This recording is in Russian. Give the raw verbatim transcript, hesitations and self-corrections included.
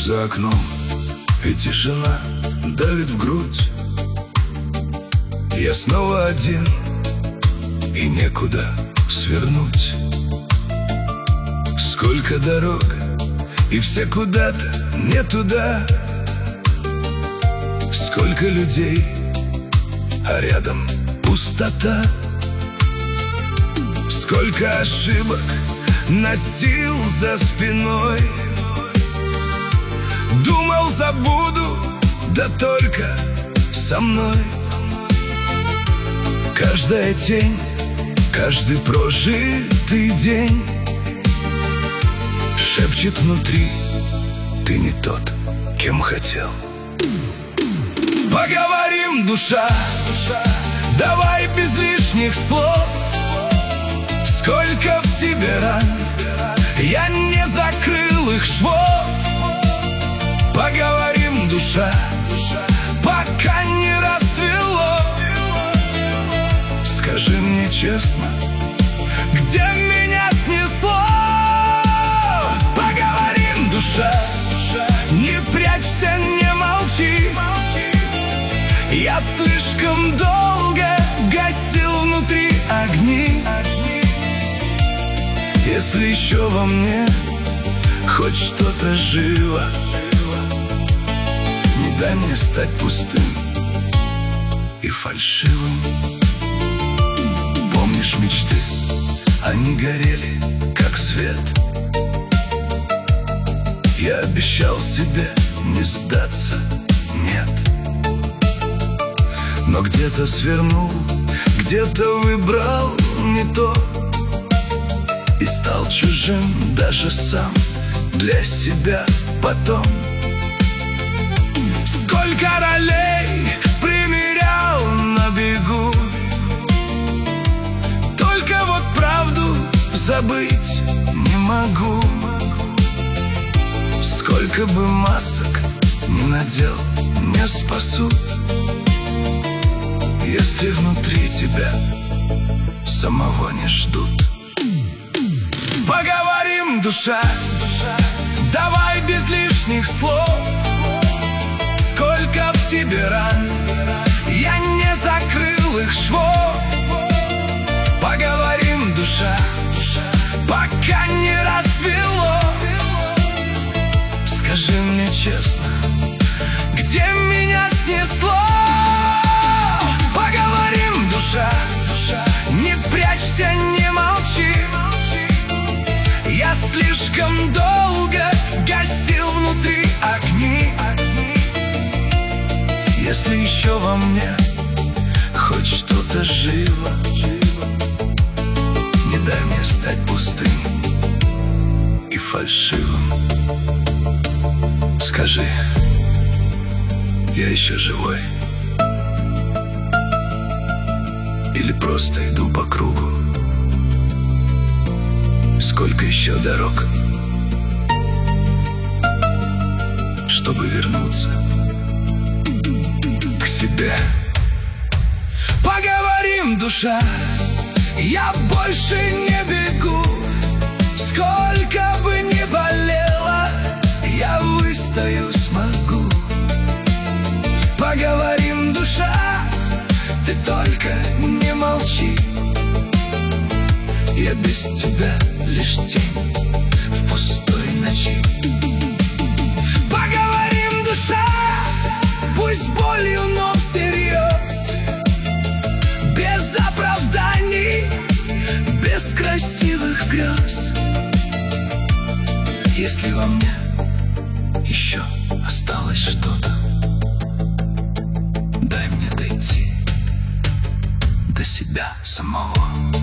за окном, и тишина давит в грудь. Я снова один, и некуда свернуть. Сколько дорог, и все куда-то не туда. Сколько людей, а рядом пустота. Сколько ошибок носил за спиной. Думал, забуду, да только со мной. Каждая тень, каждый прожитый день шепчет внутри: ты не тот, кем хотел. Поговорим, душа, давай без лишних слов. Сколько в тебе ран, я не закрыл их швов. Поговорим, душа, пока не рассвело. Скажи мне честно, где меня снесло? Поговорим, душа, не прячься, не молчи. Я слишком долго гасил внутри огни. Если еще во мне хоть что-то живо, не дай мне стать пустым и фальшивым. Помнишь мечты? Они горели, как свет. Я обещал себе не сдаться, нет. Но где-то свернул, где-то выбрал не то, и стал чужим даже сам для себя потом. Сколько ролей примерял на бегу, только вот правду забыть не могу. Сколько бы масок ни надел, не спасут, если внутри тебя самого не ждут. Поговорим, душа, давай без лишних слов. Сколько в тебе ран, я не закрыл их швов. Поговорим, душа, пока не рассвело. Скажи мне честно, где меня снесло? Поговорим, душа, не прячься, не молчи. Я слишком долго гасил внутри огни. Если еще во мне хоть что-то живо, не дай мне стать пустым и фальшивым. Скажи, я еще живой? Или просто иду по кругу? Сколько еще дорог, чтобы вернуться к себе? Поговорим, душа, я больше не бегу. Сколько бы ни болело, я выстою, смогу. Поговорим, душа, ты только не молчи. Я без тебя лишь тень в пустой ночи. Поговорим, душа, пусть болью, но всерьез. Без оправданий, без красивых грез. Если во мне еще осталось что-то, дай мне дойти до себя самого.